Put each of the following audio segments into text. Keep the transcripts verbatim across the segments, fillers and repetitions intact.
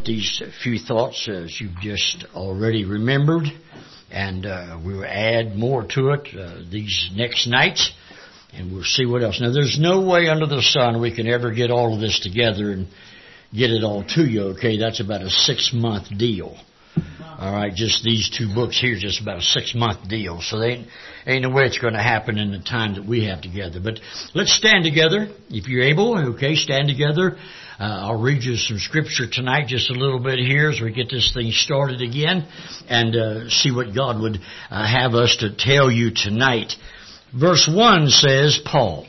these few thoughts as you've just already remembered, and uh, we will add more to it uh, these next nights, and we'll see what else. Now, there's no way under the sun we can ever get all of this together and get it all to you, okay? That's about a six-month deal. All right, just these two books here, just about a six-month deal. So they ain't, ain't no way it's going to happen in the time that we have together. But let's stand together, if you're able. Okay, stand together. Uh, I'll read you some scripture tonight, just a little bit here, as we get this thing started again, and uh, see what God would uh, have us to tell you tonight. Verse one says, Paul.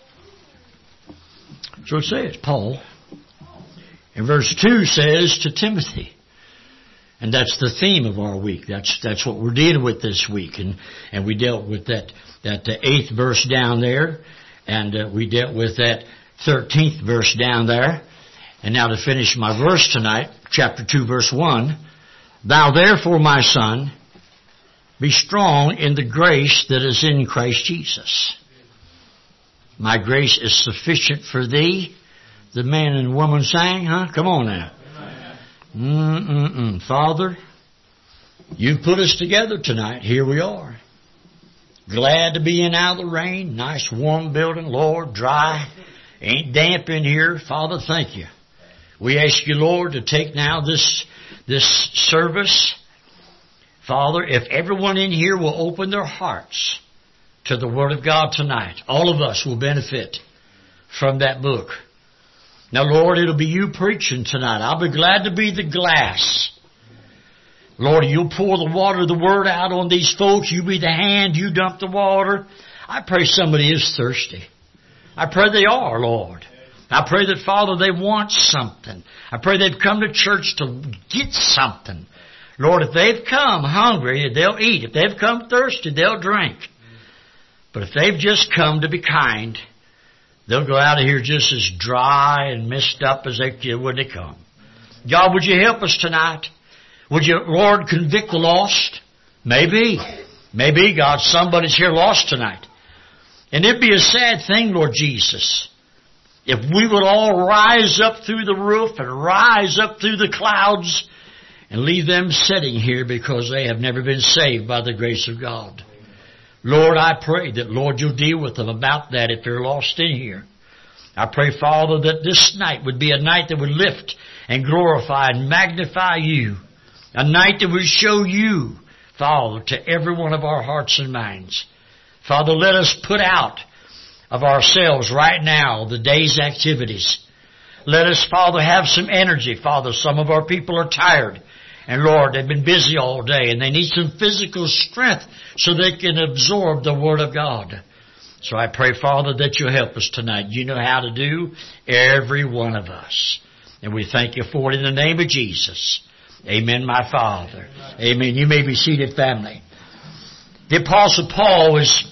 So it says, Paul. And verse two says, to Timothy. And that's the theme of our week. That's that's what we're dealing with this week. And and we dealt with that that uh, eighth verse down there, and uh, we dealt with that thirteenth verse down there. And now to finish my verse tonight, chapter two, verse one, Thou therefore, my son, be strong in the grace that is in Christ Jesus. My grace is sufficient for thee. The man and woman sang, huh? Come on now. Mm-mm-mm. Father, you put us together tonight. Here we are. Glad to be in out of the rain. Nice warm building. Lord, dry. Ain't damp in here. Father, thank you. We ask you, Lord, to take now this, this service. Father, if everyone in here will open their hearts to the Word of God tonight, all of us will benefit from that book. Now, Lord, it'll be you preaching tonight. I'll be glad to be the glass. Lord, you'll pour the water of the Word out on these folks. You be the hand. You dump the water. I pray somebody is thirsty. I pray they are, Lord. I pray that, Father, they want something. I pray they've come to church to get something. Lord, if they've come hungry, they'll eat. If they've come thirsty, they'll drink. But if they've just come to be kind, they'll go out of here just as dry and messed up as they did when they come. God, would you help us tonight? Would you, Lord, convict the lost? Maybe. Maybe, God, somebody's here lost tonight. And it'd be a sad thing, Lord Jesus, if we would all rise up through the roof and rise up through the clouds and leave them sitting here because they have never been saved by the grace of God. Lord, I pray that, Lord, you'll deal with them about that if they're lost in here. I pray, Father, that this night would be a night that would lift and glorify and magnify you. A night that would show you, Father, to every one of our hearts and minds. Father, let us put out of ourselves right now the day's activities. Let us, Father, have some energy. Father, some of our people are tired. And Lord, they've been busy all day and they need some physical strength so they can absorb the Word of God. So I pray, Father, that you'll help us tonight. You know how to do, every one of us. And we thank you for it in the name of Jesus. Amen, my Father. Amen. You may be seated, family. The Apostle Paul was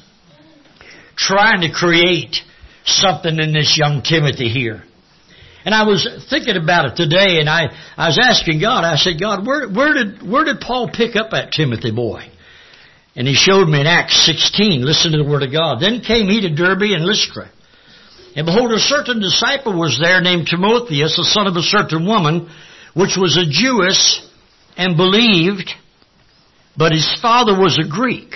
trying to create something in this young Timothy here. And I was thinking about it today, and I, I was asking God, I said, God, where, where did, where did Paul pick up that Timothy boy? And he showed me in Acts sixteen, listen to the word of God. Then came he to Derbe and Lystra. And behold, a certain disciple was there named Timotheus, the son of a certain woman, which was a Jewess and believed, but his father was a Greek,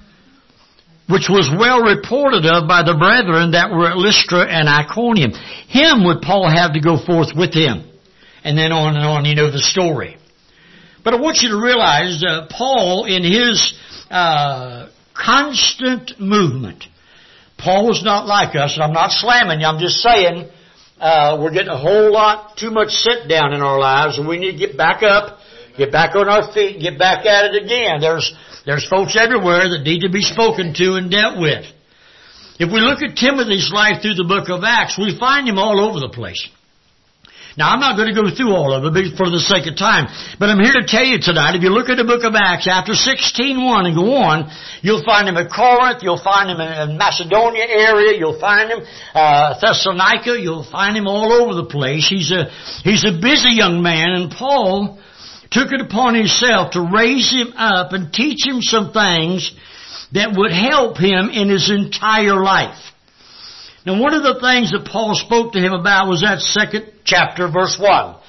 which was well reported of by the brethren that were at Lystra and Iconium. Him would Paul have to go forth with him. And then on and on, you know the story. But I want you to realize uh, Paul, in his uh, constant movement, Paul was not like us, and I'm not slamming you, I'm just saying uh, we're getting a whole lot too much sit down in our lives, and we need to get back up, get back on our feet, get back at it again. There's There's folks everywhere that need to be spoken to and dealt with. If we look at Timothy's life through the book of Acts, we find him all over the place. Now, I'm not going to go through all of it for the sake of time, but I'm here to tell you tonight, if you look at the book of Acts, after sixteen one and go on, you'll find him at Corinth, you'll find him in the Macedonia area, you'll find him uh Thessalonica, you'll find him all over the place. He's a, he's a busy young man, and Paul took it upon himself to raise him up and teach him some things that would help him in his entire life. Now, one of the things that Paul spoke to him about was that second chapter, verse one.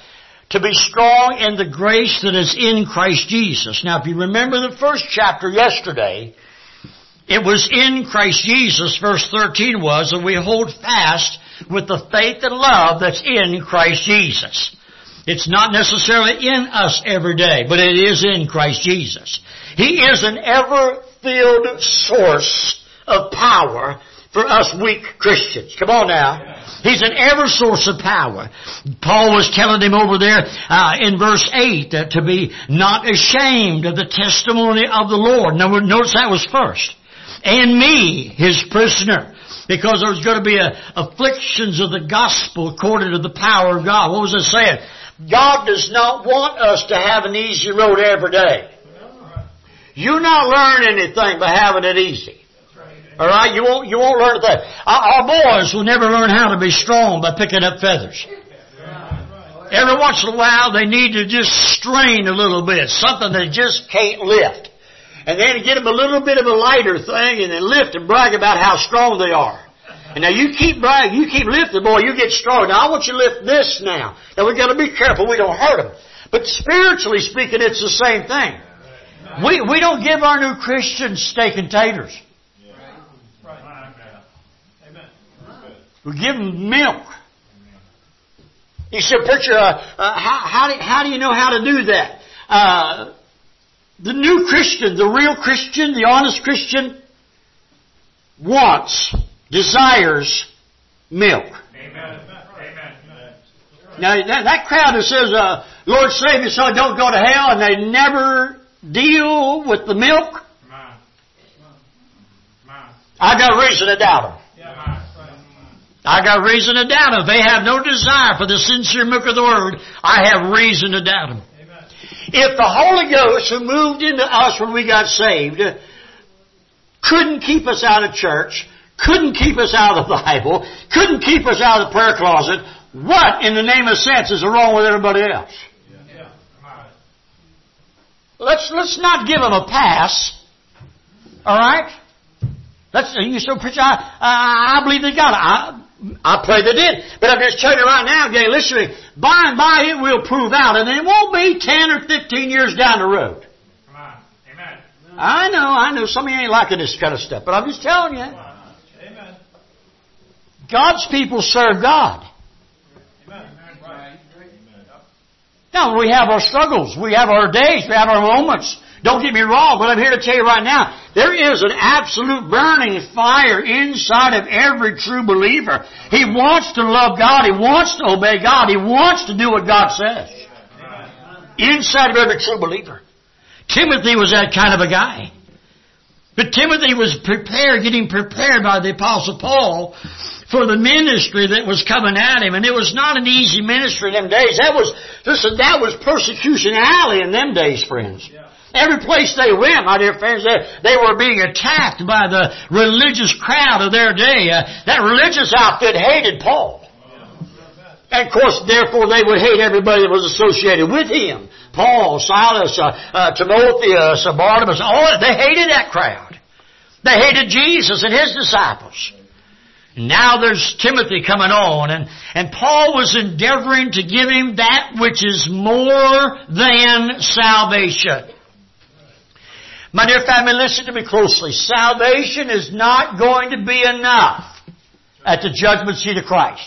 to be strong in the grace that is in Christ Jesus. Now, if you remember the first chapter yesterday, it was in Christ Jesus, verse thirteen was, and we hold fast with the faith and love that's in Christ Jesus. It's not necessarily in us every day, but it is in Christ Jesus. He is an ever-filled source of power for us weak Christians. Come on now. He's an ever source of power. Paul was telling him over there uh, in verse eight uh, to be not ashamed of the testimony of the Lord. Now, notice that was first. And me, his prisoner. Because there's going to be a, afflictions of the gospel according to the power of God. What was it saying? God does not want us to have an easy road every day. You not learn anything by having it easy. All right, you won't you won't learn that. Our, our boys will never learn how to be strong by picking up feathers. Every once in a while, they need to just strain a little bit, something they just can't lift, and then get them a little bit of a lighter thing, and then lift and brag about how strong they are. And now you keep bragging, you keep lifting, boy, you get strong. Now I want you to lift this now. Now we've got to be careful we don't hurt them. But spiritually speaking, it's the same thing. We we don't give our new Christians steak and taters. We give them milk. You said, preacher, uh, uh, how, how, do, how do you know how to do that? Uh, the new Christian, the real Christian, the honest Christian, wants, desires milk. Amen. Now, that, that crowd that says, uh, Lord save me so I don't go to hell, and they never deal with the milk, I got reason to doubt them. I got reason to doubt them. If they have no desire for the sincere milk of the Word, I have reason to doubt them. Amen. If the Holy Ghost who moved into us when we got saved couldn't keep us out of church, couldn't keep us out of the Bible, couldn't keep us out of the prayer closet, what in the name of sense is wrong with everybody else? Yeah. Let's, let's not give them a pass. All right? Let's, you say, preacher, I, I, I believe they got it. I, I pray they did. But I'm just telling you right now, gang, listen to me. By and by it will prove out, and it won't be ten or fifteen years down the road. Come on. Amen. I know, I know. Some of you ain't liking this kind of stuff, but I'm just telling you. Amen. God's people serve God. Amen. Now, we have our struggles. We have our days. We have our moments. Don't get me wrong, but I'm here to tell you right now, there is an absolute burning fire inside of every true believer. He wants to love God. He wants to obey God. He wants to do what God says. Inside of every true believer. Timothy was that kind of a guy. But Timothy was prepared, getting prepared by the Apostle Paul for the ministry that was coming at him. And it was not an easy ministry in them days. That was, listen, that was persecution alley in them days, friends. Every place they went, my dear friends, they, they were being attacked by the religious crowd of their day. Uh, that religious outfit hated Paul. And of course, therefore, they would hate everybody that was associated with him. Paul, Silas, uh, uh, Timotheus, uh, Barnabas, all that. They hated that crowd. They hated Jesus and His disciples. Now there's Timothy coming on, and, and Paul was endeavoring to give him that which is more than salvation. My dear family, listen to me closely. Salvation is not going to be enough at the judgment seat of Christ.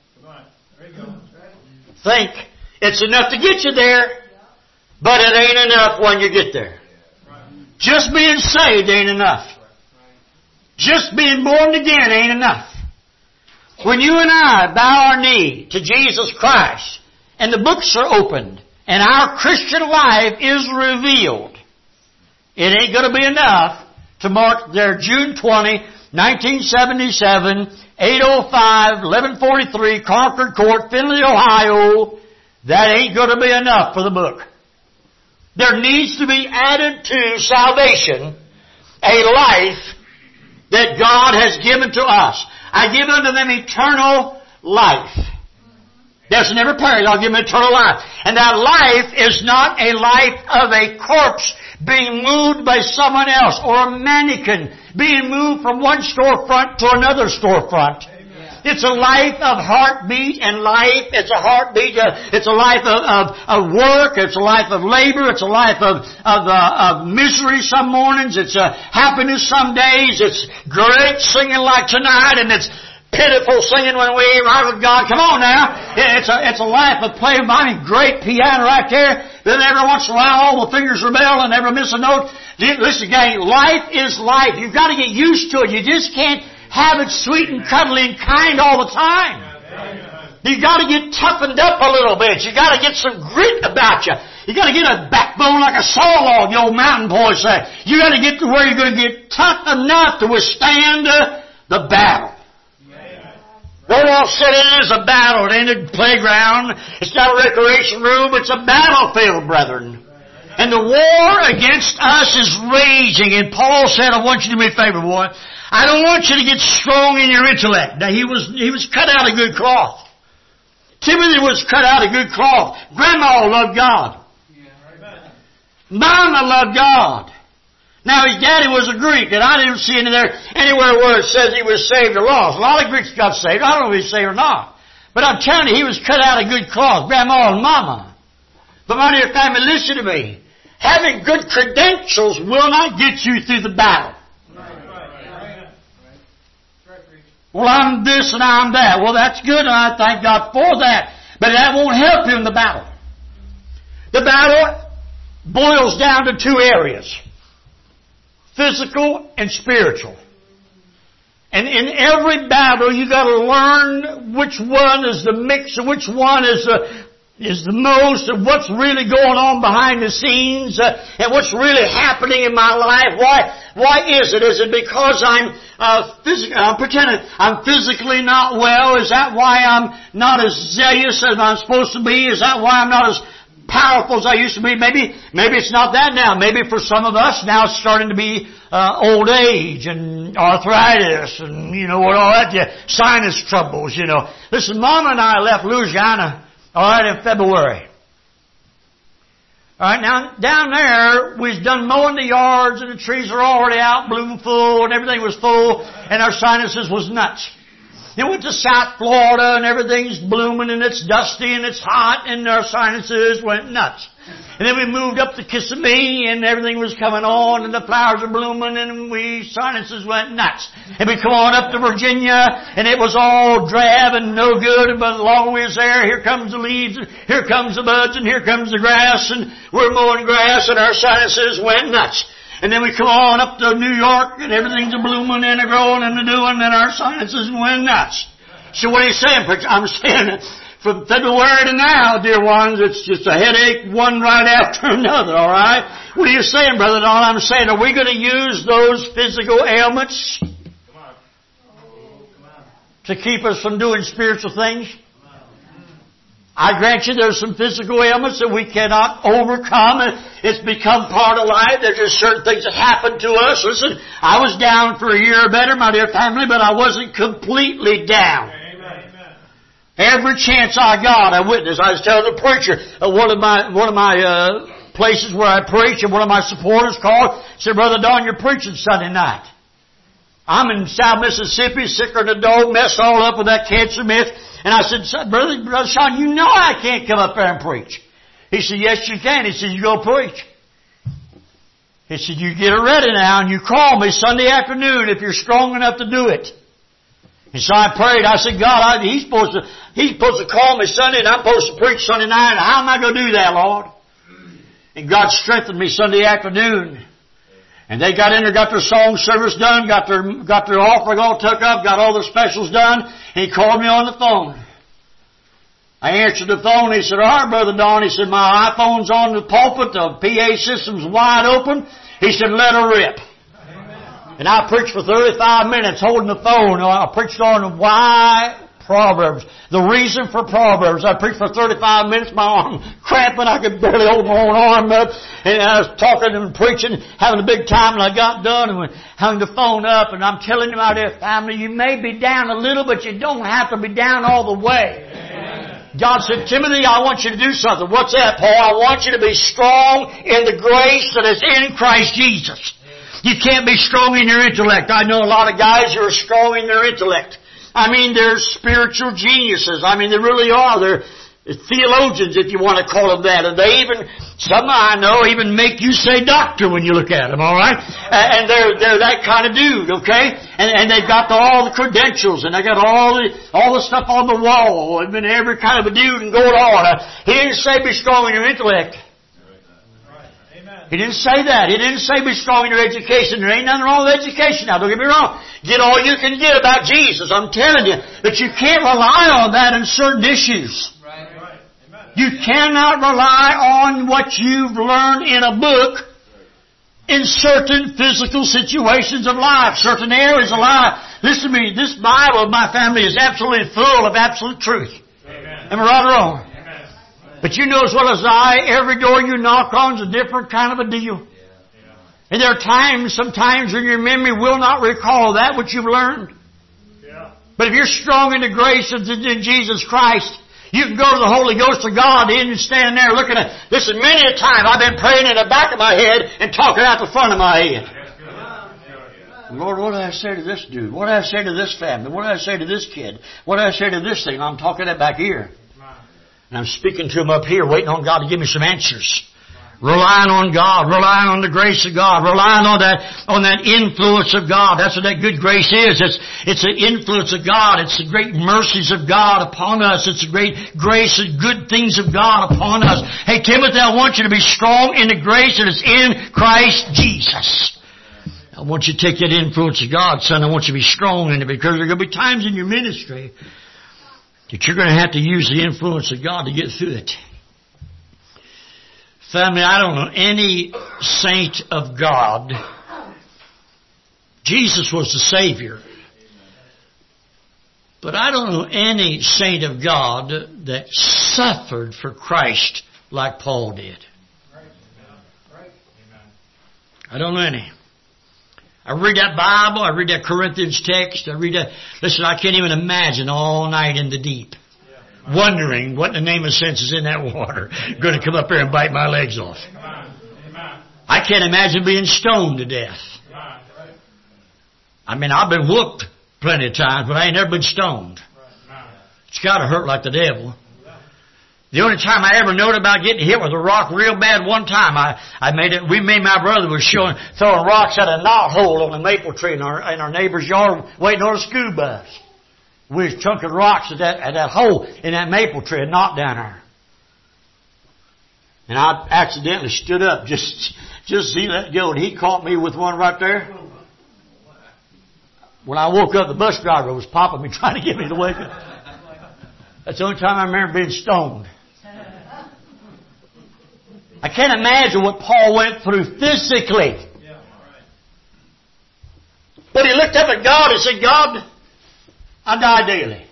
Think it's enough to get you there, but it ain't enough when you get there. Just being saved ain't enough. Just being born again ain't enough. When you and I bow our knee to Jesus Christ, and the books are opened, and our Christian life is revealed, it ain't going to be enough to mark their June twentieth, nineteen seventy-seven, eight oh five, eleven forty-three, Concord Court, Findlay, Ohio. That ain't going to be enough for the book. There needs to be added to salvation a life that God has given to us. I give unto them eternal life. There's never period. I'll give them eternal life. And that life is not a life of a corpse being moved by someone else, or a mannequin being moved from one storefront to another storefront. Amen. it's a life of heartbeat and life. It's a heartbeat. Uh, it's a life of, of, of work. It's a life of labor. It's a life of, of, uh, of misery some mornings. It's uh, happiness some days. It's great singing like tonight, and it's pitiful singing when we arrive with God. Come on now. It's a, it's a life of playing. I mean, great piano right there. Then every once in a while all the fingers rebel and never miss a note. Listen, gang, life is life. You've got to get used to it. You just can't have it sweet and cuddly and kind all the time. You've got to get toughened up a little bit. You've got to get some grit about you. You've got to get a backbone like a saw log, the old mountain boys say. You've got to get to where you're going to get tough enough to withstand uh, the battle. What all said it is a battle. It ain't a playground. It's not a recreation room. It's a battlefield, brethren. And the war against us is raging. And Paul said, I want you to do me a favor, boy. I don't want you to get strong in your intellect. Now, he was, he was cut out of good cloth. Timothy was cut out of good cloth. Grandma loved God. Mama loved God. Now, his daddy was a Greek, and I didn't see any there, anywhere where it says he was saved or lost. A lot of Greeks got saved. I don't know if he's saved or not. But I'm telling you, he was cut out of good cloth, Grandma and Mama. But my dear family, listen to me. Having good credentials will not get you through the battle. Well, I'm this and I'm that. Well, that's good, and I thank God for that. But that won't help you in the battle. The battle boils down to two areas. Physical and spiritual. And in every battle, you got to learn which one is the mix, and which one is the is the most, of what's really going on behind the scenes, uh, and what's really happening in my life. Why? Why is it? Is it because I'm uh, physically? I'm pretending I'm physically not well? Is that why I'm not as zealous as I'm supposed to be? Is that why I'm not as powerful as I used to be? Maybe, maybe it's not that now. Maybe for some of us now it's starting to be uh, old age and arthritis and you know what all that, yeah, sinus troubles. You know, listen, Mama and I left Louisiana, all right, in February. All right, now down there we've done mowing the yards and the trees are already out, blooming full, and everything was full, and our sinuses was nuts. Then went to South Florida and everything's blooming and it's dusty and it's hot and our sinuses went nuts. And then we moved up to Kissimmee and everything was coming on and the flowers are blooming and we sinuses went nuts. And we come on up to Virginia and it was all drab and no good. But the longer we was there, here comes the leaves, and here comes the buds, and here comes the grass, and we're mowing grass and our sinuses went nuts. And then we come on up to New York and everything's a blooming and a growing and a doing and our sinuses went nuts. So what are you saying, preacher? I'm saying from February to now, dear ones, it's just a headache one right after another, all right? What are you saying, Brother Don? I'm saying, are we going to use those physical ailments Come on. Oh, come on. to keep us from doing spiritual things? I grant you there's some physical ailments that we cannot overcome. It's become part of life. There's just certain things that happen to us. Listen, I was down for a year or better, my dear family, but I wasn't completely down. Amen. Every chance I got, I witnessed. I was telling the preacher, uh, one of my one of my uh, places where I preach, and one of my supporters called, said, Brother Don, you're preaching Sunday night. I'm in South Mississippi, sicker than a dog, messed all up with that cancer myth. And I said, Brother, Brother Sean, you know I can't come up there and preach. He said, yes, you can. He said, you go preach. He said, you get it ready now and you call me Sunday afternoon if you're strong enough to do it. And so I prayed. I said, God, I, he's supposed to, he's supposed to call me Sunday and I'm supposed to preach Sunday night. How am I going to do that, Lord? And God strengthened me Sunday afternoon. And they got in there, got their song service done, got their got their offering all took up, got all their specials done. And he called me on the phone. I answered the phone. He said, all right, Brother Don. He said, my iPhone's on the pulpit. The P A system's wide open. He said, let her rip. Amen. And I preached for thirty-five minutes holding the phone. I preached on why Proverbs. The reason for Proverbs. I preached for thirty-five minutes, my arm cramping. I could barely hold my own arm up. And I was talking and preaching, having a big time, and I got done and hung the phone up. And I'm telling you, my dear family, you may be down a little, but you don't have to be down all the way. Amen. God said, Timothy, I want you to do something. What's that, Paul? I want you to be strong in the grace that is in Christ Jesus. You can't be strong in your intellect. I know a lot of guys who are strong in their intellect. I mean, they're spiritual geniuses. I mean, they really are. They're theologians, if you want to call them that. And they even, some I know, even make you say doctor when you look at them, all right? And they're they're that kind of dude, okay? And and they've got the, all the credentials, and they got all the all the stuff on the wall, and been every kind of a dude and going on. Uh, he didn't say be strong in your intellect. He didn't say that. He didn't say be strong in your education. There ain't nothing wrong with education now. Don't get me wrong. Get all you can get about Jesus. I'm telling you. But you can't rely on that in certain issues. Right. Right. You cannot rely on what you've learned in a book in certain physical situations of life, certain areas of life. Listen to me. This Bible of my family is absolutely full of absolute truth. Amen. Am I right or wrong? But you know as well as I, every door you knock on is a different kind of a deal. And there are times, sometimes when your memory will not recall that which you've learned. But if you're strong in the grace of in Jesus Christ, you can go to the Holy Ghost of God and stand there looking at, listen, many a time I've been praying in the back of my head and talking out the front of my head. Lord, what did I say to this dude? What did I say to this family? What did I say to this kid? What did I say to this thing? I'm talking that back here. And I'm speaking to him up here, waiting on God to give me some answers. Relying on God, relying on the grace of God, relying on that, on that influence of God. That's what that good grace is. It's, it's the influence of God. It's the great mercies of God upon us. It's the great grace and good things of God upon us. Hey, Timothy, I want you to be strong in the grace that is in Christ Jesus. I want you to take that influence of God, son. I want you to be strong in it, because there are going to be times in your ministry that you're going to have to use the influence of God to get through it. Family, I don't know any saint of God. Jesus was the Savior. But I don't know any saint of God that suffered for Christ like Paul did. I don't know any. I read that Bible, I read that Corinthians text, I read that. Listen, I can't even imagine all night in the deep, wondering what in the name of sense is in that water, going to come up here and bite my legs off. I can't imagine being stoned to death. I mean, I've been whooped plenty of times, but I ain't never been stoned. It's got to hurt like the devil. The only time I ever knowed about getting hit with a rock real bad, one time I, I made it, we, me and my brother was showing, throwing rocks at a knot hole on a maple tree in our, in our neighbor's yard waiting on a school bus. We was chunking rocks at that, at that hole in that maple tree, a knot down there. And I accidentally stood up just, just see that go, and he caught me with one right there. When I woke up, the bus driver was popping me, trying to get me to wake up. That's the only time I remember being stoned. I can't imagine what Paul went through physically. But he looked up at God and said, God, I die daily.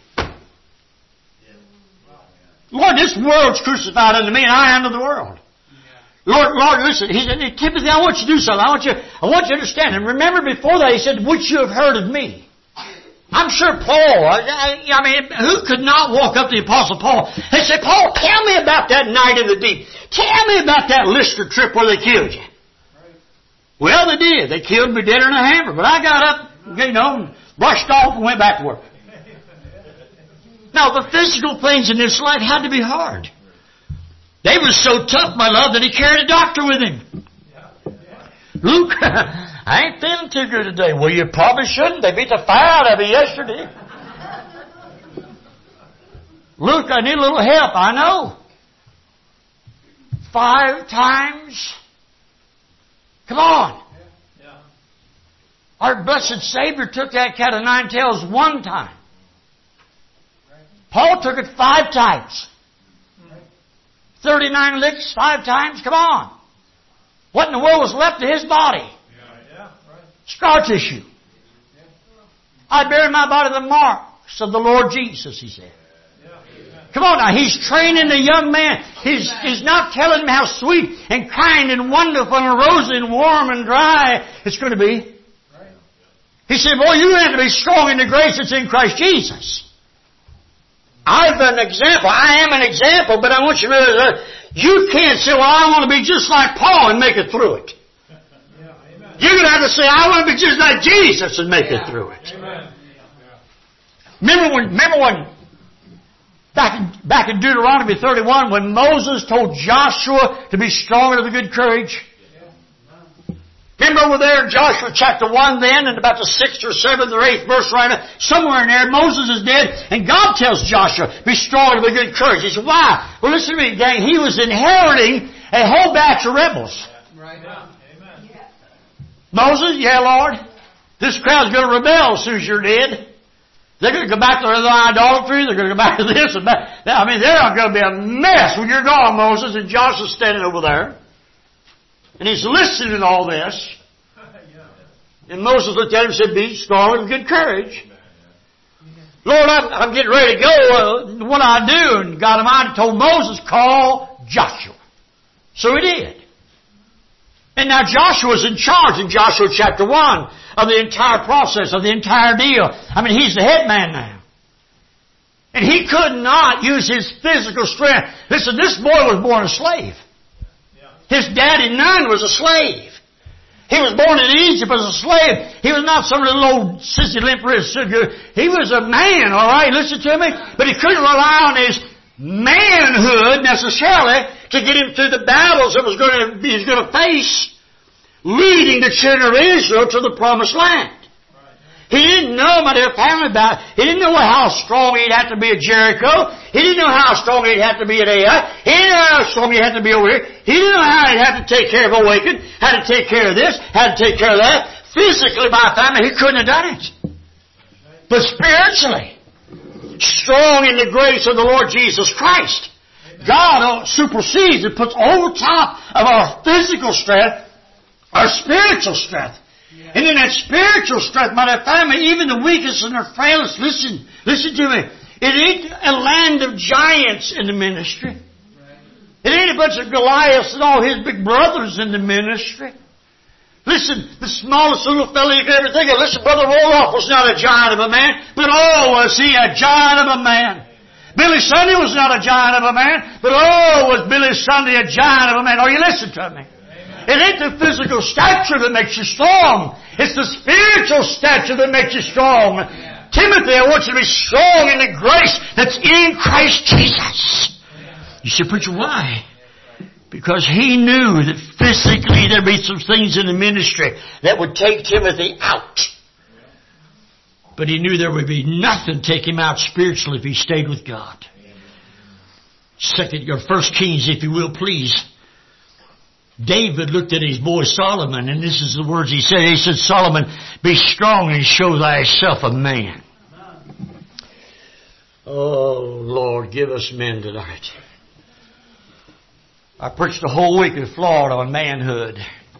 Lord, this world's crucified unto me, and I am of the world. Lord, Lord, listen. He said, Timothy, I want you to do something. I want you, I want you to understand. And remember before that, he said, which you have heard of me. I'm sure Paul, I, I mean, who could not walk up to the Apostle Paul and say, Paul, tell me about that night in the deep. Tell me about that Lister trip where they killed you. Well, they did. They killed me dead in a hammer. But I got up, you know, brushed off and went back to work. Now, the physical things in this life had to be hard. They were so tough, my love, that he carried a doctor with him. Luke, I ain't feeling too good today. Well, you probably shouldn't. They beat the fire out of you yesterday. Luke, I need a little help. I know. Five times? Come on. Our blessed Savior took that cat of nine tails one time. Paul took it five times. Thirty-nine licks five times? Come on. What in the world was left of his body? Scar tissue. I buried my body the marks of the Lord Jesus, he said. Come on now, he's training the young man. He's, he's not telling him how sweet and kind and wonderful and rosy and warm and dry it's going to be. He said, boy, you have to be strong in the grace that's in Christ Jesus. I've an example. I am an example, but I want you to realize you can't say, well, I want to be just like Paul and make it through it. You're going to have to say, I want to be just like Jesus and make it through it. Remember when, remember when, back in, back in Deuteronomy thirty-one, when Moses told Joshua to be strong and of good courage? Remember over there in Joshua chapter one then, and about the sixth or seventh or eighth verse right now, somewhere in there, Moses is dead, and God tells Joshua, be strong and of good courage. He said, why? Well, listen to me, gang. He was inheriting a whole batch of rebels. Right now. Amen. Moses, yeah, Lord. This crowd's going to rebel as soon as you're dead. They're going to go back to their idolatry. They're going to go back to this and that. I mean, they're going to be a mess when you're gone, Moses. And Joshua's standing over there. And he's listening to all this. And Moses looked at him and said, be strong and good courage. Lord, I'm, I'm getting ready to go. Uh, what do I do? And God Almighty told Moses, call Joshua. So he did. And now Joshua's in charge in Joshua chapter one of the entire process, of the entire deal. I mean, he's the head man now. And he could not use his physical strength. Listen, this boy was born a slave. His daddy, Nun, was a slave. He was born in Egypt as a slave. He was not some little old sissy limp-wrist. He was a man, all right, listen to me. But he couldn't rely on his manhood necessarily to get him through the battles that was going to, he was going to face leading the children of Israel to the promised land. He didn't know, my dear family, about it. He didn't know how strong he'd have to be at Jericho. He didn't know how strong he'd have to be at Ai. He didn't know how strong he'd have to be over here. He didn't know how he'd have to take care of Awaken, how to take care of this, how to take care of that. Physically, my family, he couldn't have done it. But spiritually, strong in the grace of the Lord Jesus Christ. God supersedes and puts over top of our physical strength our spiritual strength. And in that spiritual strength, my family, even the weakest and their frailest, listen, listen to me. It ain't a land of giants in the ministry. It ain't a bunch of Goliaths and all his big brothers in the ministry. Listen, the smallest little fellow you could ever think of. Listen, Brother Roloff was not a giant of a man, but oh, was he a giant of a man. Billy Sunday was not a giant of a man, but oh, was Billy Sunday a giant of a man. Oh, you listen to me. It ain't the physical stature that makes you strong. It's the spiritual stature that makes you strong. Yeah. Timothy, I want you to be strong in the grace that's in Christ Jesus. Yeah. You say, preacher, why? Because he knew that physically there'd be some things in the ministry that would take Timothy out. But he knew there would be nothing take him out spiritually if he stayed with God. Second, your First Kings, if you will, please. David looked at his boy Solomon, and this is the words he said. He said, Solomon, be strong and show thyself a man. Oh, Lord, give us men tonight. I preached the whole week in Florida on manhood.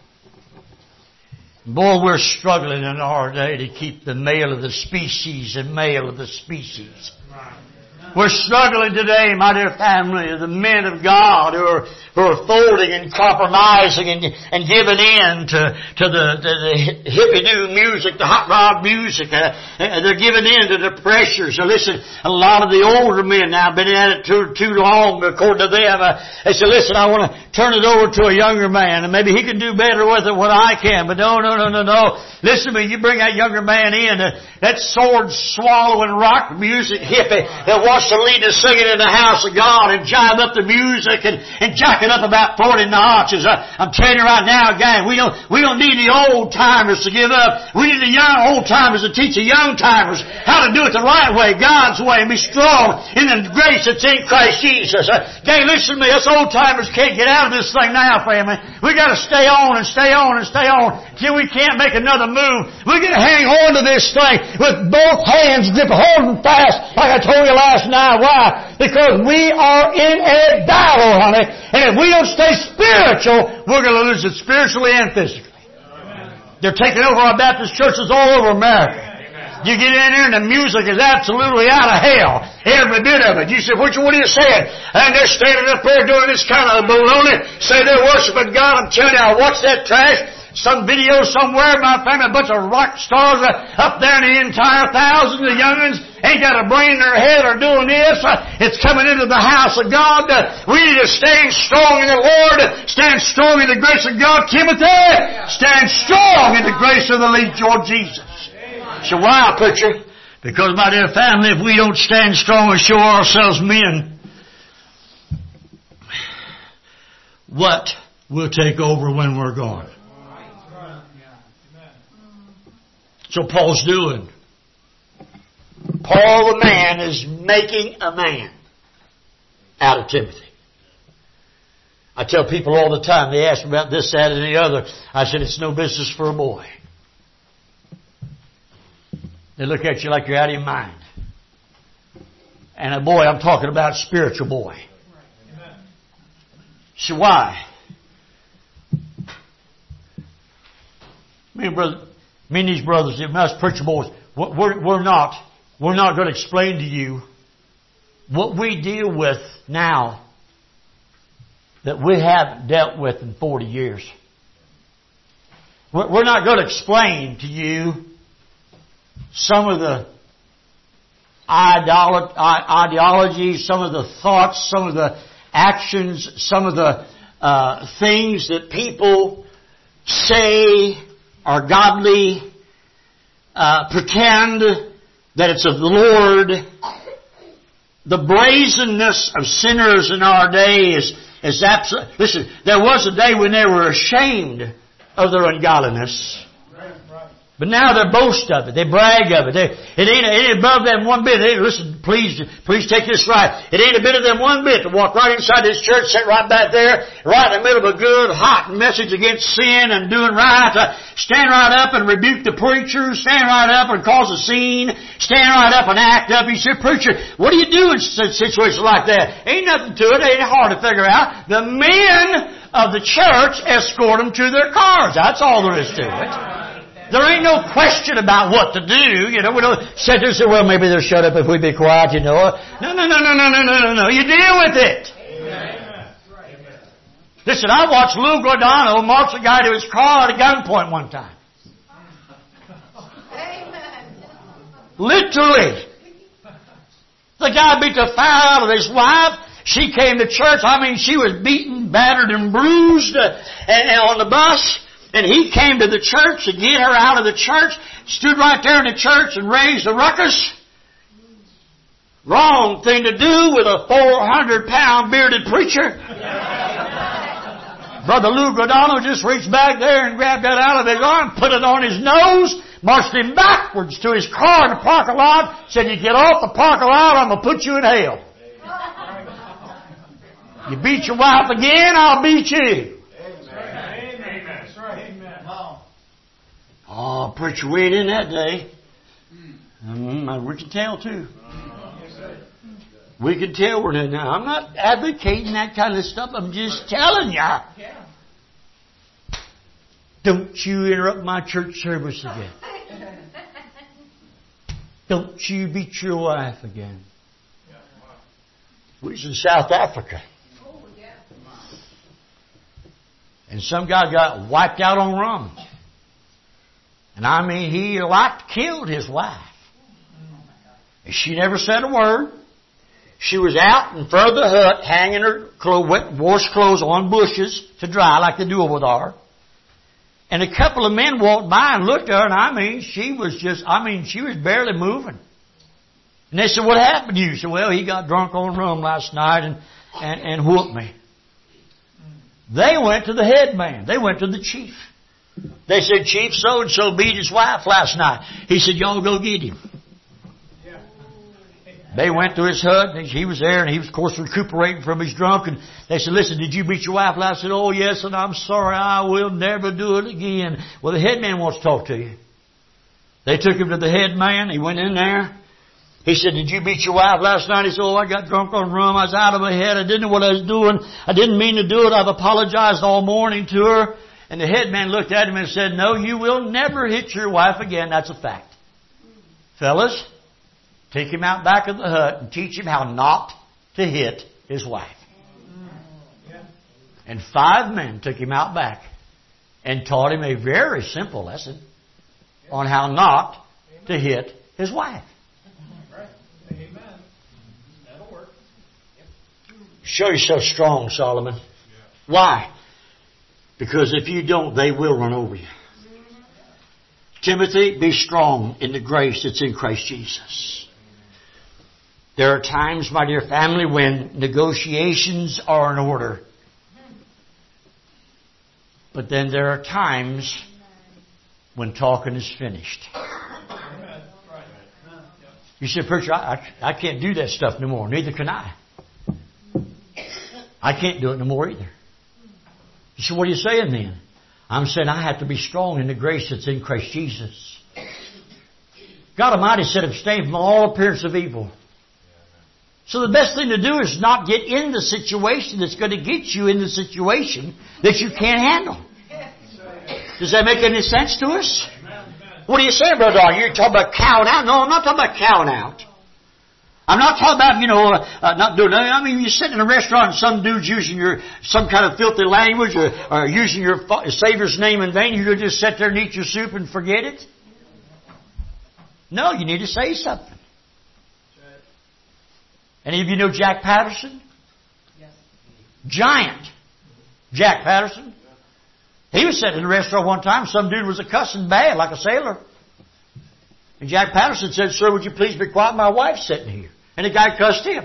Boy, we're struggling in our day to keep the male of the species and male of the species. We're struggling today, my dear family, the men of God who are, who are folding and compromising and, and giving in to, to the, the, the hippie-doo music, the hot rod music. Uh, they're giving in to the pressures. So listen, a lot of the older men now have been at it too, too long, according to them. Uh, they say, listen, I want to turn it over to a younger man, and maybe he can do better with it than what I can. But no, no, no, no, no. Listen to me, you bring that younger man in, uh, that sword-swallowing rock music hippie that wants to lead us singing in the house of God and jive up the music and, and jack it up about forty notches. I, I'm telling you right now, gang, we don't, we don't need the old timers to give up. We need the young old timers to teach the young timers how to do it the right way, God's way, and be strong in the grace that's in Christ Jesus. Uh, gang, listen to me, us old timers can't get out of this thing now, family. We got to stay on and stay on and stay on till we can't make another move. We got to hang on to this thing with both hands gripped, holding fast, like I told you last night. Why? Because we are in a battle, honey. And if we don't stay spiritual, we're going to lose it spiritually and physically. Amen. They're taking over our Baptist churches all over America. Amen. You get in here and the music is absolutely out of hell. Every bit of it. You say, what are you saying? And they're standing up there doing this kind of baloney. Say they're worshiping God. I'm telling you, I watch that trash. Some video somewhere, my family, a bunch of rock stars up there in the entire thousands of young'uns ain't got a brain in their head or doing this. It's coming into the house of God. We need to stand strong in the Lord. Stand strong in the grace of God. Timothy, stand strong in the grace of the Lord Jesus. So why, preacher? Because, my dear family, if we don't stand strong and show ourselves men, what will take over when we're gone? So Paul's doing. Paul the man is making a man out of Timothy. I tell people all the time, they ask me about this, that, and the other. I said, it's no business for a boy. They look at you like you're out of your mind. And a boy, I'm talking about a spiritual boy. So why? Me and brother, me and these brothers, us preacher boys, we're, we're not, we're not going to explain to you what we deal with now that we haven't dealt with in forty years. We're not going to explain to you some of the ideologies, some of the thoughts, some of the actions, some of the uh, things that people say are godly, uh, pretend that it's of the Lord. The brazenness of sinners in our day is, is absolute. Listen, there was a day when they were ashamed of their ungodliness. But now they boast of it. They brag of it. They, it, ain't, it ain't above them one bit. They, listen, please, please take this right. It ain't a bit of them one bit to walk right inside this church, sit right back there, right in the middle of a good, hot message against sin and doing right. Uh, stand right up and rebuke the preacher. Stand right up and cause a scene. Stand right up and act up. You say, preacher, what do you do in situations like that? Ain't nothing to it. It ain't hard to figure out. The men of the church escort them to their cars. That's all there is to it. There ain't no question about what to do. You know, we don't sit there and say, well, maybe they'll shut up if we be quiet, you know. No, no, no, no, no, no, no, no, no. You deal with it. Amen. Listen, I watched Lou Giordano march a guy to his car at a gunpoint one time. Amen. Literally. The guy beat the fire out of his wife. She came to church. I mean, she was beaten, battered, and bruised uh, and, and on the bus. And he came to the church to get her out of the church, stood right there in the church and raised a ruckus. Wrong thing to do with a four hundred pound bearded preacher. Brother Lou Giordano just reached back there and grabbed that out of his arm, put it on his nose, marched him backwards to his car in the parking lot, said, you get off the parking lot, I'm going to put you in hell. You beat your wife again, I'll beat you. Oh, preacher, we ain't in that day. Mm, we can tell, too. We can tell we're in now. I'm not advocating that kind of stuff. I'm just telling you. Don't you interrupt my church service again. Don't you beat your wife again. We was in South Africa. And some guy got wiped out on rum. And I mean, he like killed his wife. And she never said a word. She was out in front of the hut, hanging her clothes, wet, washed clothes on bushes to dry, like they do over there. And a couple of men walked by and looked at her, and I mean, she was just, I mean, she was barely moving. And they said, what happened to you? She said, well, he got drunk on rum last night and, and, and whooped me. They went to the head man. They went to the chief. They said, Chief so-and-so beat his wife last night. He said, y'all go get him. Yeah. They went to his hut, and he was there, and he was, of course, recuperating from his drunk. And they said, listen, did you beat your wife last night? I said, oh, yes, and I'm sorry, I will never do it again. Well, the head man wants to talk to you. They took him to the head man. He went in there. He said, did you beat your wife last night? He said, oh, I got drunk on rum. I was out of my head. I didn't know what I was doing. I didn't mean to do it. I've apologized all morning to her. And the head man looked at him and said, no, you will never hit your wife again. That's a fact. Fellas, take him out back of the hut and teach him how not to hit his wife. And five men took him out back and taught him a very simple lesson on how not to hit his wife. Show yourself strong, Solomon. Why? Because if you don't, they will run over you. Timothy, be strong in the grace that's in Christ Jesus. There are times, my dear family, when negotiations are in order. But then there are times when talking is finished. You say, preacher, I, I, I can't do that stuff no more. Neither can I. I can't do it no more either. You say, what are you saying then? I'm saying I have to be strong in the grace that's in Christ Jesus. God Almighty said, abstain from all appearance of evil. So the best thing to do is not get in the situation that's going to get you in the situation that you can't handle. Does that make any sense to us? What are you saying, Brother Dog? You're talking about cowing out? No, I'm not talking about cowing out. I'm not talking about, you know, uh, not doing nothing. I mean, you're sitting in a restaurant and some dude's using your some kind of filthy language or, or using your Savior's name in vain. You're going to just sit there and eat your soup and forget it? No, you need to say something. Any of you know Jack Patterson? Yes. Giant Jack Patterson. He was sitting in a restaurant one time. Some dude was a cussing bad like a sailor. And Jack Patterson said, sir, would you please be quiet? My wife's sitting here. And the guy cussed him.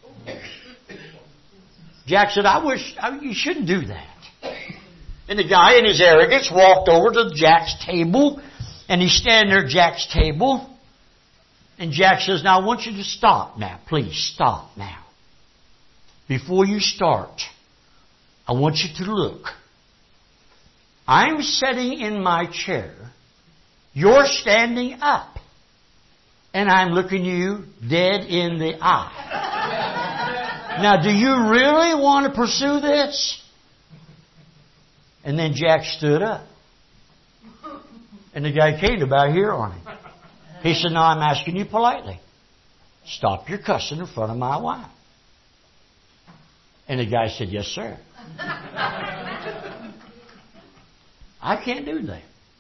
Jack said, I wish, I, you shouldn't do that. And the guy in his arrogance walked over to Jack's table. And he's standing there at Jack's table. And Jack says, now I want you to stop now. Please stop now. Before you start, I want you to look. I'm sitting in my chair. You're standing up. And I'm looking you dead in the eye. Now, do you really want to pursue this? And then Jack stood up. And the guy came about here on him. He said, no, I'm asking you politely. Stop your cussing in front of my wife. And the guy said, yes, sir. I can't do that.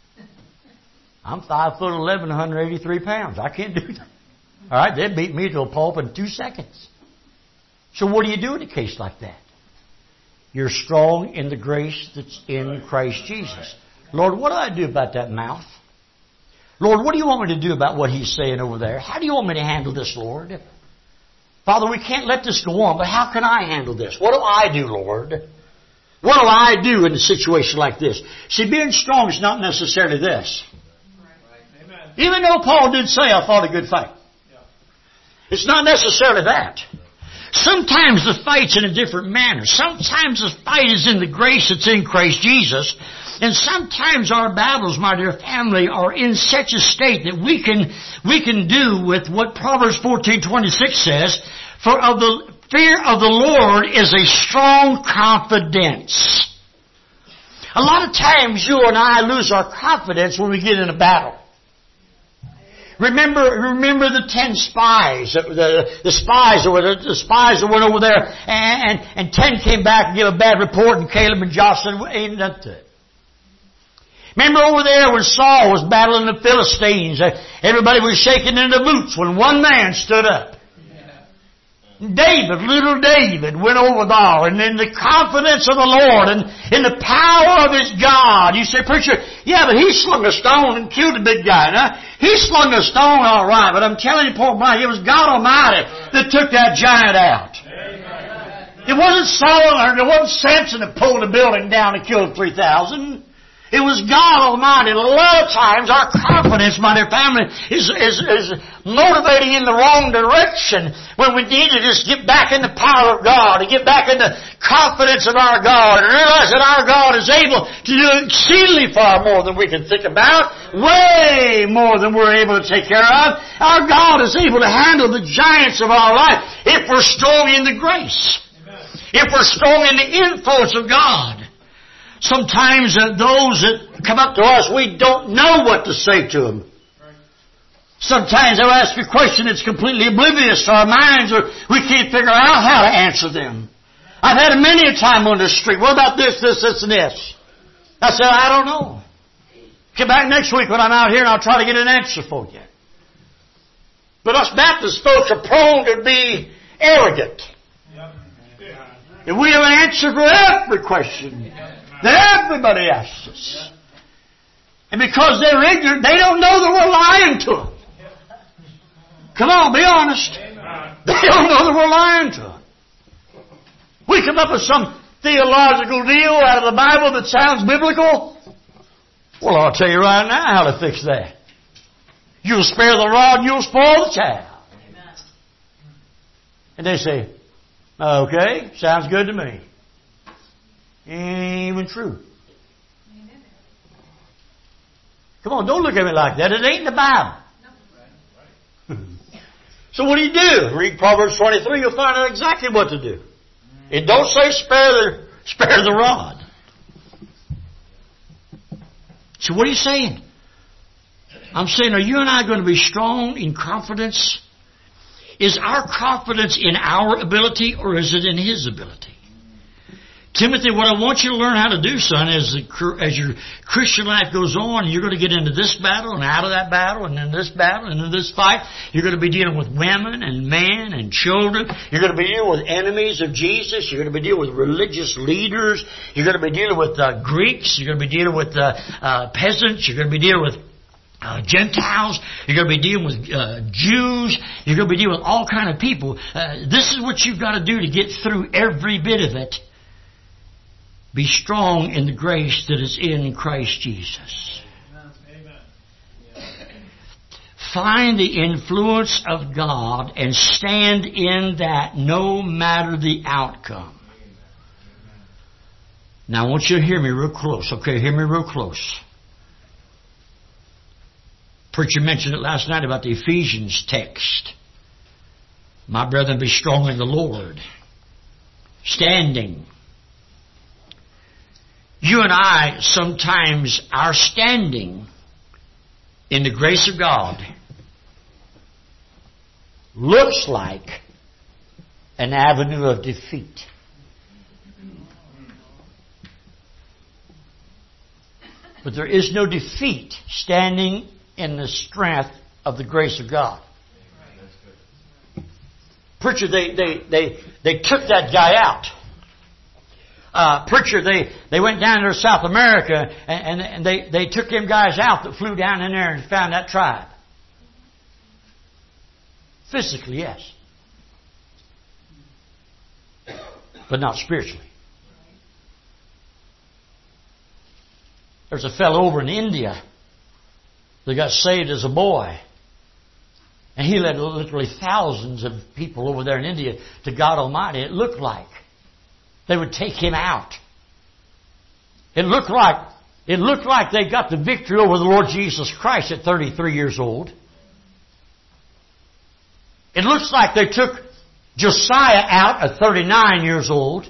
I'm five foot eleven, one hundred eighty-three pounds. I can't do that. All right, they'd beat me to a pulp in two seconds. So what do you do in a case like that? You're strong in the grace that's in Christ Jesus. Lord, what do I do about that mouth? Lord, what do you want me to do about what he's saying over there? How do you want me to handle this, Lord? Father, we can't let this go on, but how can I handle this? What do I do, Lord? What do I do in a situation like this? See, being strong is not necessarily this. Right. Even though Paul did say, I fought a good fight. Yeah. It's not necessarily that. Sometimes the fight's in a different manner. Sometimes the fight is in the grace that's in Christ Jesus. And sometimes our battles, my dear family, are in such a state that we can we can do with what Proverbs fourteen twenty-six says, for of the fear of the Lord is a strong confidence. A lot of times you and I lose our confidence when we get in a battle. Remember, remember the ten spies, the, the spies, or the, the spies that went over there, and, and, and ten came back and gave a bad report, and Caleb and Joshua ain't up to it. Remember over there when Saul was battling the Philistines, everybody was shaking in their boots when one man stood up. David, little David, went over there, and in the confidence of the Lord and in the power of his God. You say, preacher, yeah, but he slung a stone and killed a big guy. Now, he slung a stone all right, but I'm telling you, poor Mike, it was God Almighty that took that giant out. It wasn't Solomon, or it wasn't Samson that pulled the building down and killed three thousand. It was God Almighty. And a lot of times our confidence, my dear family, is, is, is motivating in the wrong direction when we need to just get back in the power of God and get back in the confidence of our God and realize that our God is able to do exceedingly far more than we can think about, way more than we're able to take care of. Our God is able to handle the giants of our life if we're strong in the grace, if we're strong in the influence of God. Sometimes uh, those that come up to us, we don't know what to say to them. Sometimes they'll ask a question that's completely oblivious to our minds, or we can't figure out how to answer them. I've had many a time on the street. What about this, this, this, and this? I said, I don't know. Come back next week when I'm out here and I'll try to get an answer for you. But us Baptist folks are prone to be arrogant. And we have an answer for every question that everybody asks us. And because they're ignorant, they don't know that we're lying to them. Come on, be honest. They don't know that we're lying to them. We come up with some theological deal out of the Bible that sounds biblical. Well, I'll tell you right now how to fix that. You'll spare the rod, you'll spoil the child. And they say, okay, sounds good to me. Ain't even true. Come on, don't look at me like that. It ain't in the Bible. So what do you do? Read Proverbs twenty-three, you'll find out exactly what to do. It don't say spare the, spare the rod. So what are you saying? I'm saying, are you and I going to be strong in confidence? Is our confidence in our ability or is it in His ability? Timothy, what I want you to learn how to do, son, as, the, as your Christian life goes on, you're going to get into this battle and out of that battle and in this battle and in this fight. You're going to be dealing with women and men and children. You're going to be dealing with enemies of Jesus. You're going to be dealing with religious leaders. You're going to be dealing with uh, Greeks. You're going to be dealing with uh, uh, peasants. You're going to be dealing with Uh, Gentiles. You're going to be dealing with uh, Jews. You're going to be dealing with all kind of people. Uh, this is what you've got to do to get through every bit of it. Be strong in the grace that is in Christ Jesus. Amen. Find the influence of God and stand in that no matter the outcome. Now I want you to hear me real close. Okay, hear me real close. Preacher mentioned it last night about the Ephesians text. My brethren, be strong in the Lord. Standing. You and I, sometimes our standing in the grace of God looks like an avenue of defeat. But there is no defeat standing in the strength of the grace of God. Preacher, they, they, they, they took that guy out. Uh, preacher, they, they went down to South America and, and, and they, they took them guys out that flew down in there and found that tribe. Physically, yes. But not spiritually. There's a fellow over in India that got saved as a boy. And he led literally thousands of people over there in India to God Almighty. It looked like they would take him out. It looked like it looked like they got the victory over the Lord Jesus Christ at thirty-three years old. It looks like they took Josiah out at thirty-nine years old.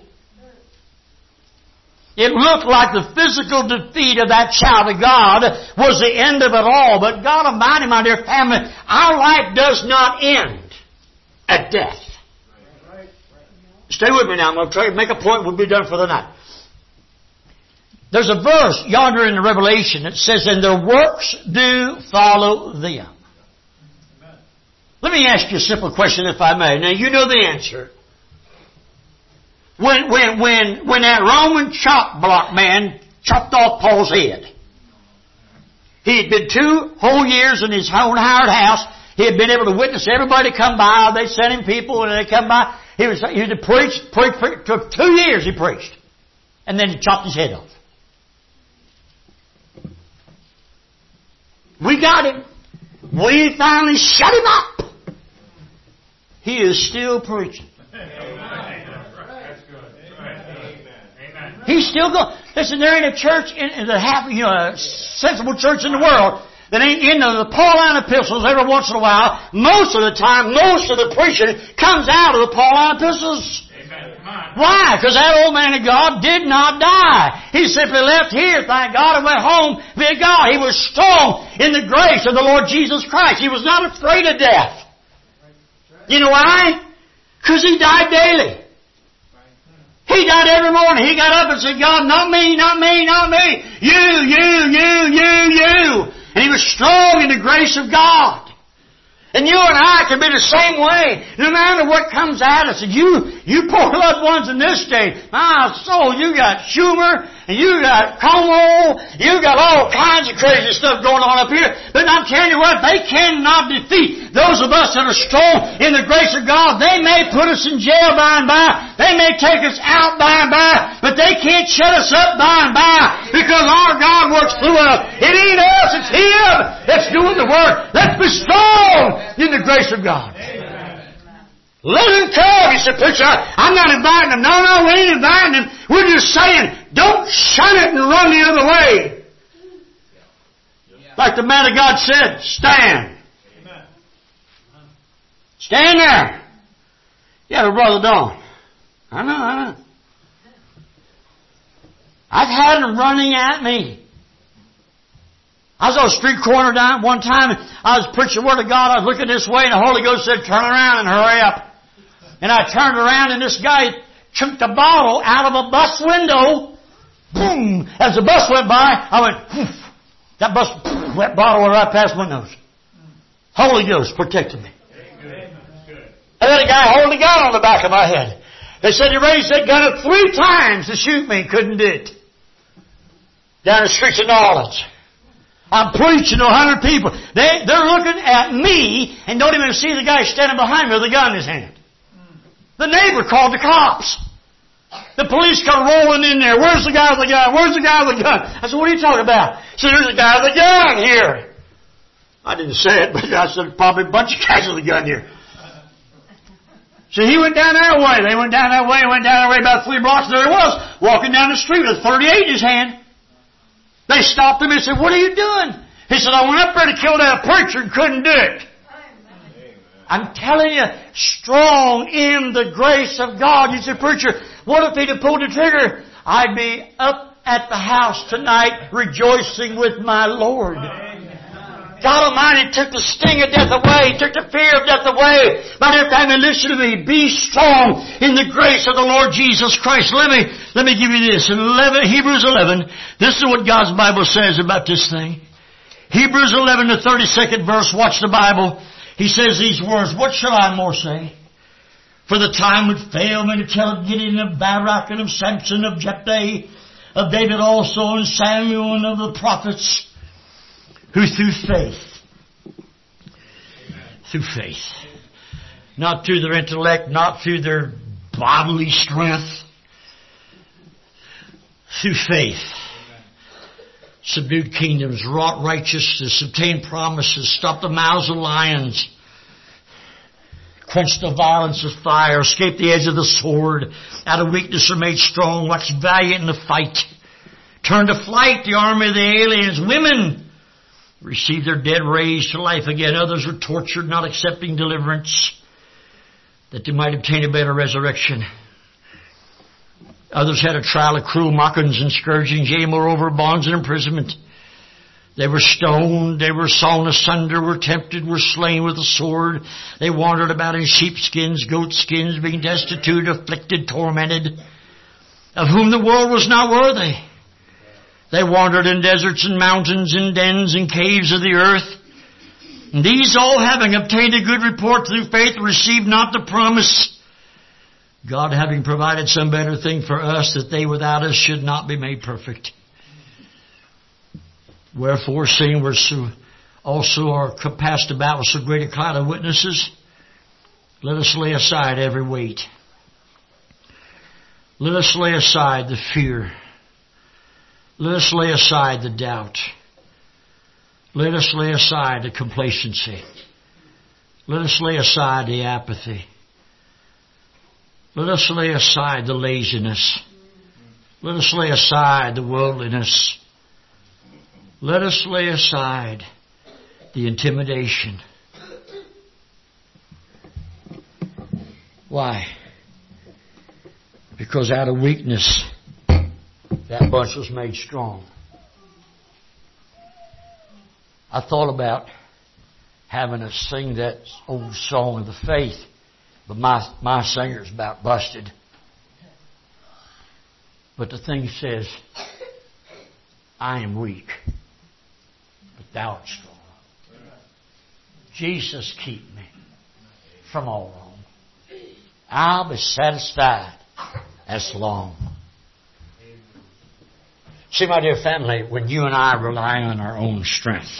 It looked like the physical defeat of that child of God was the end of it all. But God Almighty, my dear family, our life does not end at death. Stay with me now. I'm going to try to make a point. We'll be done for the night. There's a verse yonder in the Revelation that says, and their works do follow them. Amen. Let me ask you a simple question, if I may. Now, you know the answer. When, when, when, when that Roman chop block man chopped off Paul's head, he had been two whole years in his own hired house. He had been able to witness everybody come by. They sent him people and they come by. He was, he had preached, preached, preached, took two years he preached. And then he chopped his head off. We got him. We finally shut him up. He is still preaching. He's still going. Listen, there ain't a church in, in the half, you know, a sensible church in the world that ain't in the, the Pauline epistles every once in a while. Most of the time, most of the preaching comes out of the Pauline epistles. Amen. Why? Because that old man of God did not die. He simply left here, thank God, and went home via God. He was strong in the grace of the Lord Jesus Christ. He was not afraid of death. You know why? Because he died daily. He died every morning. He got up and said, God, not me, not me, not me. You, you, you, you, you. And he was strong in the grace of God. And you and I can be the same way. No matter what comes at us. And you, you poor loved ones in this day, my soul, you got Schumer, and you got Como, you got all kinds of crazy stuff going on up here. But I'm telling you what, they cannot defeat those of us that are strong in the grace of God. They may put us in jail by and by. They may take us out by and by. But they can't shut us up by and by. Because our God works through us. It ain't us, it's Him that's doing the work. Let's be strong in the grace of God. Amen. Let Him come. He said, preacher, I'm not inviting them. No, no, we ain't inviting them. We're just saying, don't shun it and run the other way. Like the man of God said, stand. Amen. Stand there. Yeah, but Brother Don. I know, I know. I've had them running at me. I was on a street corner down one time, and I was preaching the Word of God. I was looking this way, and the Holy Ghost said, turn around and hurry up. And I turned around, and this guy chunked a bottle out of a bus window. Boom! As the bus went by, I went, poof. That bus, poof, that bottle went right past my nose. Holy Ghost protected me. And then a guy holding a gun on the back of my head. They said he raised that gun up three times to shoot me. Couldn't do it. Down the streets of New Orleans. I'm preaching to a hundred people. They, they're looking at me and don't even see the guy standing behind me with a gun in his hand. The neighbor called the cops. The police come rolling in there. Where's the guy with the gun? Where's the guy with the gun? I said, what are you talking about? He said, there's a guy with a gun here. I didn't say it, but I said, probably a bunch of guys with a gun here. So he went down that way. They went down that way, went down that way about three blocks. There he was, walking down the street with a thirty-eight in his hand. They stopped him and said, what are you doing? He said, I went up there to kill that preacher and couldn't do it. I'm telling you, strong in the grace of God. You said, preacher, what if he'd have pulled the trigger? I'd be up at the house tonight rejoicing with my Lord. God Almighty took the sting of death away, took the fear of death away. But every time you listen to me, be strong in the grace of the Lord Jesus Christ. Let me, let me give you this. In eleven, Hebrews eleven, this is what God's Bible says about this thing. Hebrews eleven, the thirty-second verse, watch the Bible. He says these words, what shall I more say? For the time would fail me to tell of Gideon, of Barak, and of Samson, of Jephthah, of David also, and Samuel, and of the prophets, who through faith, through faith, not through their intellect, not through their bodily strength, through faith, subdued kingdoms, wrought righteousness, obtained promises, stopped the mouths of lions, quenched the violence of fire, escaped the edge of the sword, out of weakness are made strong, waxed valiant in the fight, turned to flight the army of the aliens, women received their dead raised to life again. Others were tortured, not accepting deliverance, that they might obtain a better resurrection. Others had a trial of cruel mockings and scourgings, yea, moreover, bonds and imprisonment. They were stoned, they were sawn asunder, were tempted, were slain with the sword. They wandered about in sheepskins, goatskins, being destitute, afflicted, tormented, of whom the world was not worthy. They wandered in deserts and mountains, in dens and caves of the earth. And these all, having obtained a good report through faith, received not the promise, God having provided some better thing for us, that they without us should not be made perfect. Wherefore, seeing we so also are compassed about with so great a cloud of witnesses, let us lay aside every weight. Let us lay aside the fear. Let us lay aside the doubt. Let us lay aside the complacency. Let us lay aside the apathy. Let us lay aside the laziness. Let us lay aside the worldliness. Let us lay aside the intimidation. Why? Because out of weakness, that bunch was made strong. I thought about having to sing that old song of the faith, but my, my singer's about busted. But the thing says, I am weak, but thou art strong. Jesus, keep me from all wrong. I'll be satisfied as long. See, my dear family, when you and I rely on our own strength,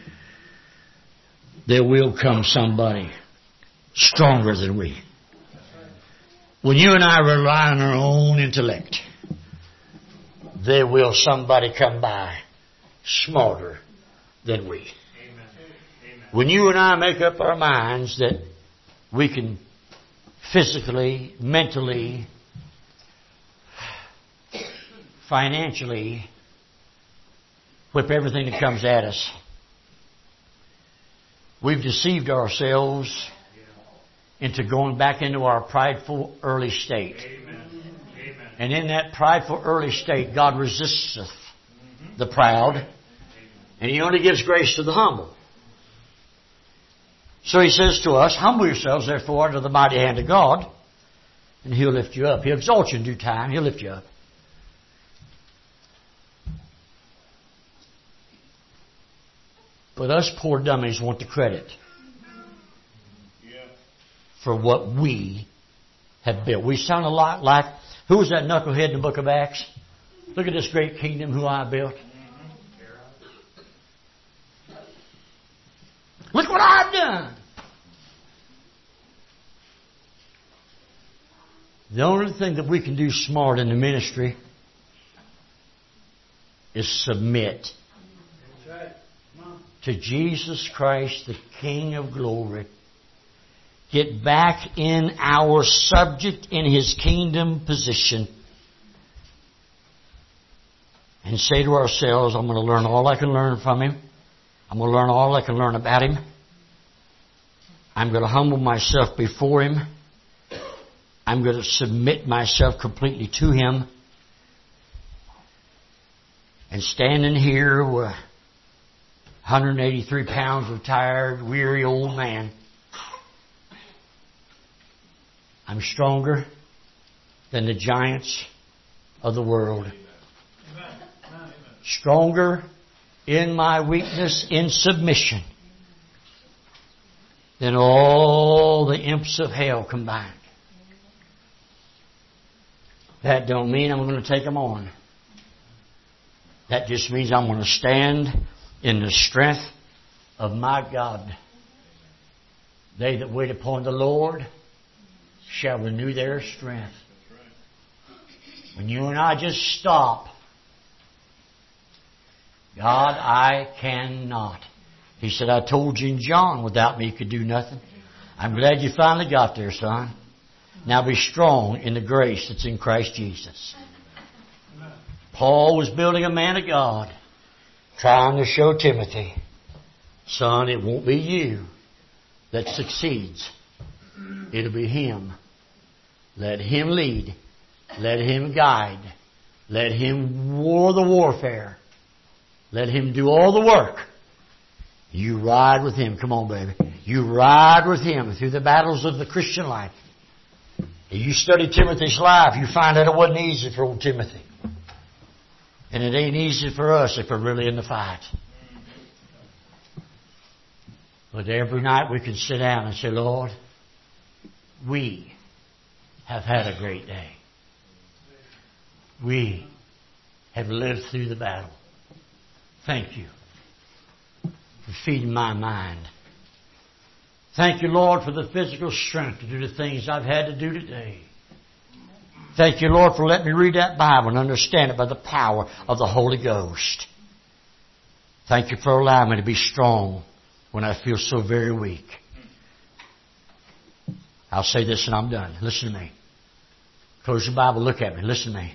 there will come somebody stronger than we. When you and I rely on our own intellect, there will somebody come by smarter than we. When you and I make up our minds that we can physically, mentally, financially whip everything that comes at us, we've deceived ourselves into going back into our prideful early state. Amen. And in that prideful early state, God resisteth the proud, and He only gives grace to the humble. So He says to us, humble yourselves therefore under the mighty hand of God, and He'll lift you up. He'll exalt you in due time. He'll lift you up. But us poor dummies want the credit for what we have built. We sound a lot like, who was that knucklehead in the book of Acts? Look at this great kingdom who I built. Look what I've done. The only thing that we can do smart in the ministry is submit to Jesus Christ, the King of glory. Get back in our subject in His kingdom position. And say to ourselves, I'm going to learn all I can learn from Him. I'm going to learn all I can learn about Him. I'm going to humble myself before Him. I'm going to submit myself completely to Him. And standing here with one hundred eighty-three pounds of tired, weary old man, I'm stronger than the giants of the world. Stronger in my weakness, in submission, than all the imps of hell combined. That don't mean I'm going to take them on. That just means I'm going to stand in the strength of my God. They that wait upon the Lord shall renew their strength. When you and I just stop, God, I cannot. He said, I told you in John, without me you could do nothing. I'm glad you finally got there, son. Now be strong in the grace that's in Christ Jesus. Paul was building a man of God, trying to show Timothy, son, it won't be you that succeeds. It'll be Him. Let Him lead. Let Him guide. Let Him war the warfare. Let Him do all the work. You ride with Him. Come on, baby. You ride with Him through the battles of the Christian life. If you study Timothy's life, you find that it wasn't easy for old Timothy. And it ain't easy for us if we're really in the fight. But every night we can sit down and say, Lord, we have had a great day. We have lived through the battle. Thank you for feeding my mind. Thank you, Lord, for the physical strength to do the things I've had to do today. Thank you, Lord, for letting me read that Bible and understand it by the power of the Holy Ghost. Thank you for allowing me to be strong when I feel so very weak. I'll say this and I'm done. Listen to me. Close your Bible. Look at me. Listen to me.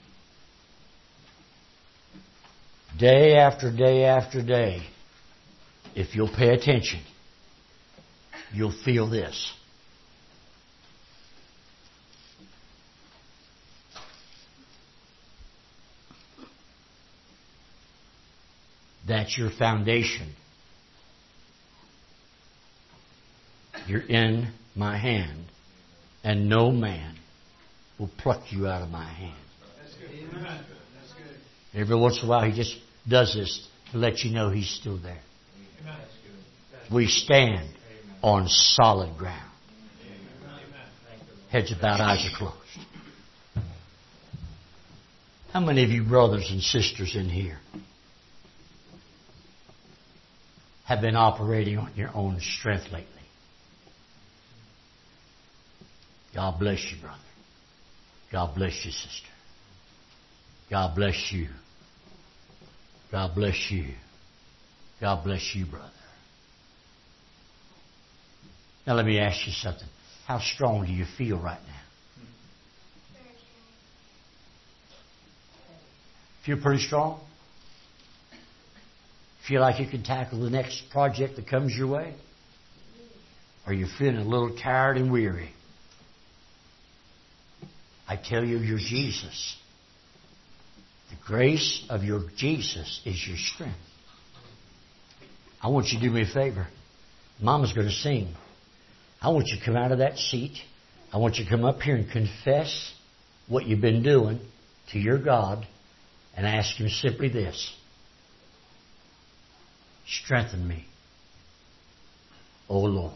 Day after day after day, if you'll pay attention, you'll feel this. That's your foundation. You're in my hand, and no man will pluck you out of my hand. That's good. Amen. That's good. Every once in a while, He just does this to let you know He's still there. Amen. That's good. We stand on solid ground. Heads are bowed, eyes are closed. How many of you brothers and sisters in here have been operating on your own strength lately? God bless you, brother. God bless you, sister. God bless you. God bless you. God bless you, brother. Now let me ask you something. How strong do you feel right now? Feel pretty strong? Feel like you can tackle the next project that comes your way? Or are you feeling a little tired and weary? I tell you, your Jesus. The grace of your Jesus is your strength. I want you to do me a favor. Mama's going to sing. I want you to come out of that seat. I want you to come up here and confess what you've been doing to your God and ask Him simply this. Strengthen me, O Lord.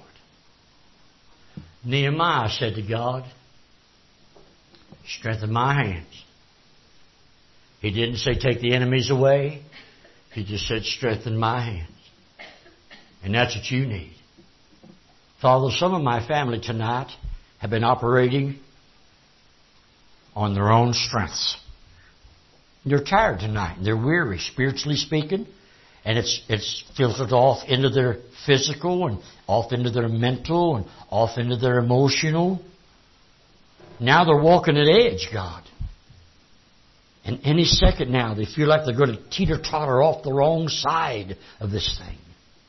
Nehemiah said to God, strengthen my hands. He didn't say take the enemies away. He just said strengthen my hands. And that's what you need. Father, some of my family tonight have been operating on their own strengths. They're tired tonight. They're weary, spiritually speaking. And it's it's filtered off into their physical and off into their mental and off into their emotional. Now they're walking at edge, God. And any second now they feel like they're going to teeter-totter off the wrong side of this thing.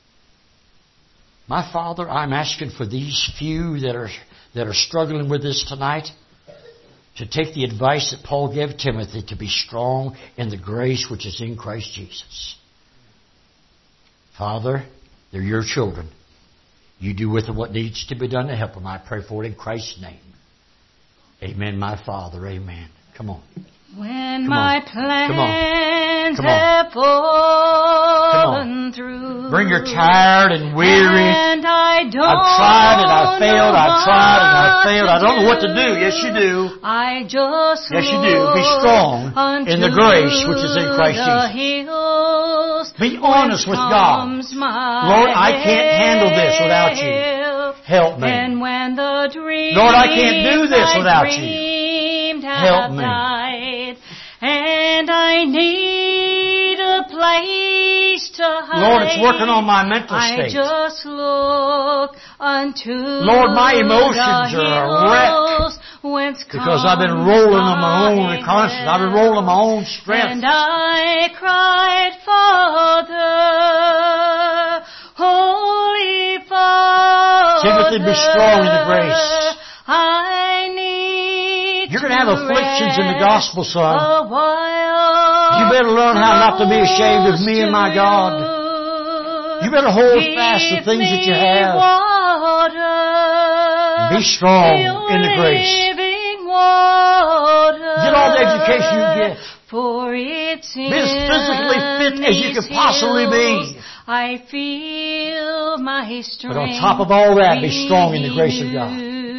My Father, I'm asking for these few that are that are struggling with this tonight to take the advice that Paul gave Timothy to be strong in the grace which is in Christ Jesus. Father, they're your children. You do with them what needs to be done to help them. I pray for it in Christ's name. Amen, my Father. Amen. Come on. When Come my on. plans Come on. have fallen through, Bring your tired and weary. and I don't I've tried and I failed. know I've tried and I what failed. to I don't know what to do. Yes, you do. I just Yes, you do. Be strong look in the grace which is in Christ the Jesus. hills, Be honest with God. comes my Lord, I can't handle this without you. help. Help me. And when the dreams Lord, I can't do this without you. dreamed Help have me. died, and I need a place to hide. Lord, it's working on my mental I state. just look unto Lord, my emotions the are a wreck hills whence because I've been rolling on my own comes conscience. I've been rolling on my own strength. And I cried, Father, Holy Father, Timothy, be strong in the grace. I need You're going to have afflictions in the gospel, son. a while. You better learn how not to be ashamed of me and my God. You better hold fast the things that you have. And be strong in the grace. Get all the education you get. For it's Be as physically fit as you could possibly be. I feel my strength. But on top of all that, be strong in the grace of God.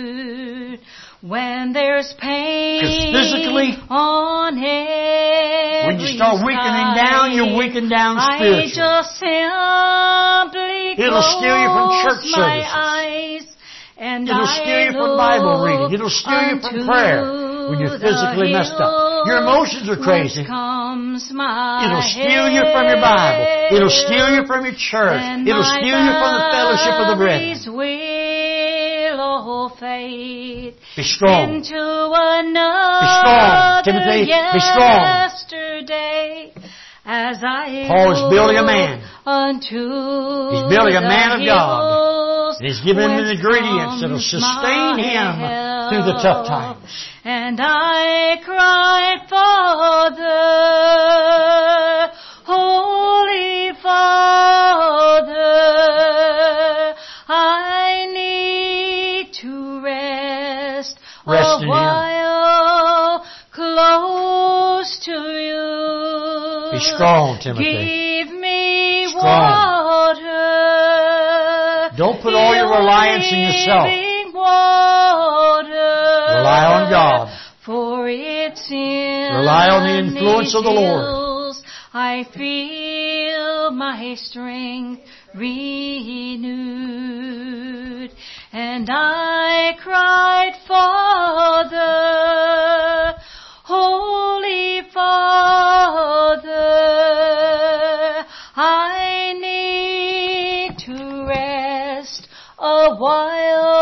When there's pain 'Cause physically, on every when you start weakening down, you're weakening down spiritually. I just simply It'll steal you from church close my services. eyes, and It'll I steal you from Bible reading. It'll steal you from prayer when you're physically messed up. Your emotions are crazy. Comes my It'll steal you from your Bible. It'll steal you from your church. It'll steal you from the fellowship of the brethren. Will fade Be strong. into another Be strong, Timothy. Be strong. Yesterday, as I Paul is building a man. Unto He's building a man of God. hills, And he's giving him the whence ingredients that will comes sustain my him help. through the tough times. And I cried, Father, Holy Father, I need to rest, Rest a in Him. while close to you. Be strong, Timothy. Give me Strong. water Don't put all your reliance in yourself. living water. Rely on God. For it's in Rely on the influence of the Lord. hills I feel my strength renewed. And I cried, Father, Holy Father, I need to rest a while.